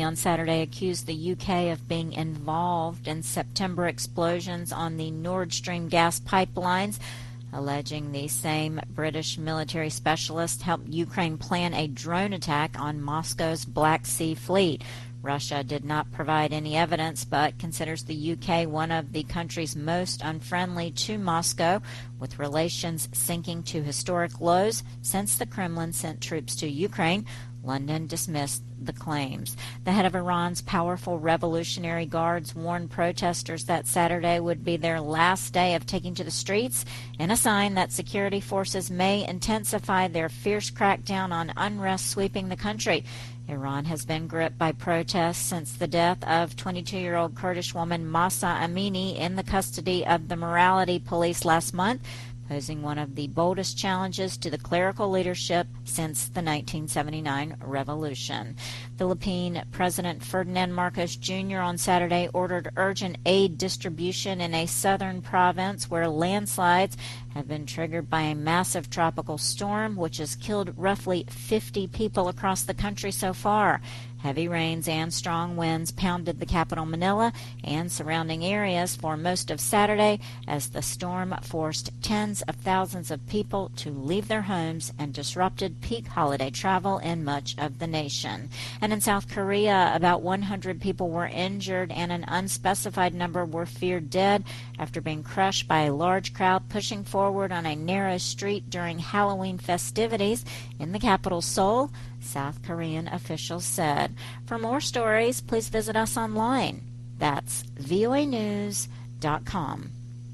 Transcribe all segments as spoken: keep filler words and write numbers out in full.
on Saturday accused the U K of being involved in September explosions on the Nord Stream gas pipelines, alleging the same British military specialist helped Ukraine plan a drone attack on Moscow's Black Sea Fleet. Russia did not provide any evidence, but considers the U K one of the countries most unfriendly to Moscow, with relations sinking to historic lows since the Kremlin sent troops to Ukraine. London dismissed the claims. The head of Iran's powerful Revolutionary Guards warned protesters that Saturday would be their last day of taking to the streets, in a sign that security forces may intensify their fierce crackdown on unrest sweeping the country. Iran has been gripped by protests since the death of twenty-two-year-old Kurdish woman Mahsa Amini in the custody of the morality police last month, posing one of the boldest challenges to the clerical leadership since the nineteen seventy-nine revolution. Philippine President Ferdinand Marcos Junior on Saturday ordered urgent aid distribution in a southern province where landslides have been triggered by a massive tropical storm, which has killed roughly fifty people across the country so far. Heavy rains and strong winds pounded the capital Manila and surrounding areas for most of Saturday as the storm forced tens of thousands of people to leave their homes and disrupted peak holiday travel in much of the nation. And in South Korea, about one hundred people were injured and an unspecified number were feared dead after being crushed by a large crowd pushing forward on a narrow street during Halloween festivities in the capital Seoul, South Korean officials said. For more stories, please visit us online. That's V O A news dot com.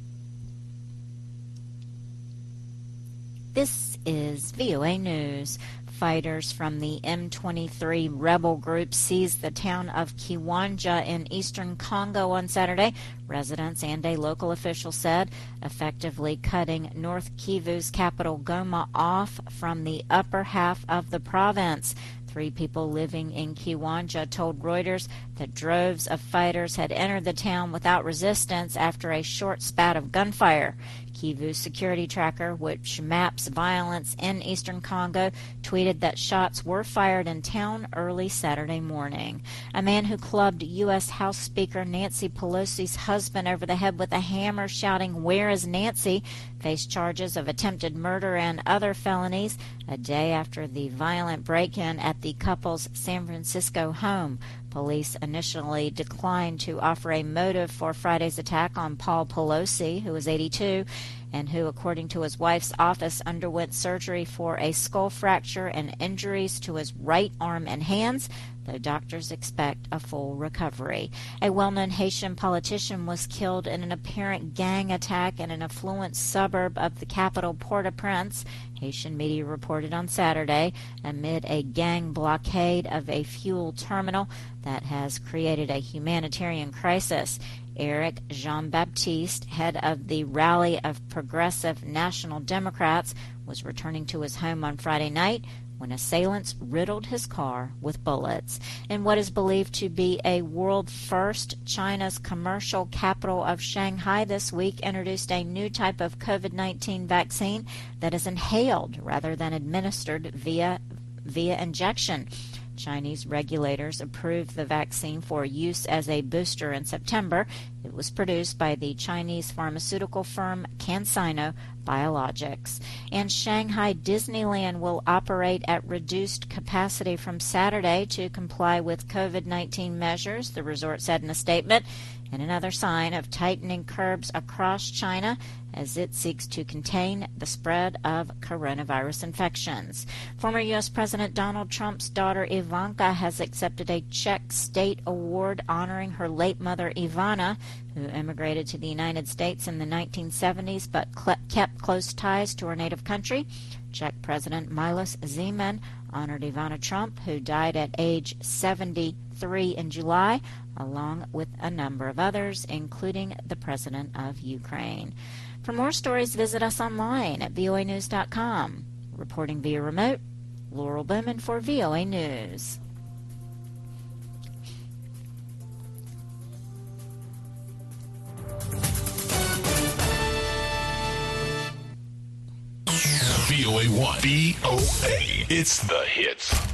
This is V O A News. Fighters from the M twenty-three rebel group seized the town of Kiwanja in eastern Congo on Saturday, residents and a local official said, effectively cutting North Kivu's capital Goma off from the upper half of the province. Three people living in Kiwanja told Reuters that droves of fighters had entered the town without resistance after a short spat of gunfire. Kivu's security tracker, which maps violence in eastern Congo, tweeted that shots were fired in town early Saturday morning. A man who clubbed U S House Speaker Nancy Pelosi's husband over the head with a hammer, shouting, "Where is Nancy?" faced charges of attempted murder and other felonies a day after the violent break-in at the couple's San Francisco home. Police initially declined to offer a motive for Friday's attack on Paul Pelosi, who was eighty-two, and who, according to his wife's office, underwent surgery for a skull fracture and injuries to his right arm and hands, though doctors expect a full recovery. A well-known Haitian politician was killed in an apparent gang attack in an affluent suburb of the capital, Port-au-Prince, Haitian media reported on Saturday, amid a gang blockade of a fuel terminal that has created a humanitarian crisis. Eric Jean-Baptiste, head of the Rally of Progressive National Democrats, was returning to his home on Friday night when assailants riddled his car with bullets. In what is believed to be a world first, China's commercial capital of Shanghai this week introduced a new type of COVID nineteen vaccine that is inhaled rather than administered via via injection. Chinese regulators approved the vaccine for use as a booster in September. It was produced by the Chinese pharmaceutical firm CanSino Biologics. And Shanghai Disneyland will operate at reduced capacity from Saturday to comply with COVID nineteen measures, the resort said in a statement, in another sign of tightening curbs across China as it seeks to contain the spread of coronavirus infections. Former U S President Donald Trump's daughter Ivanka has accepted a Czech state award honoring her late mother Ivana, who immigrated to the United States in the nineteen seventies but cl- kept close ties to her native country. Czech President Milos Zeman honored Ivana Trump, who died at age seventy-three in July, along with a number of others, including the President of Ukraine. For more stories, visit us online at V O A news dot com. Reporting via remote, Laurel Bowman for V O A News. V O A one. V O A. It's the hits.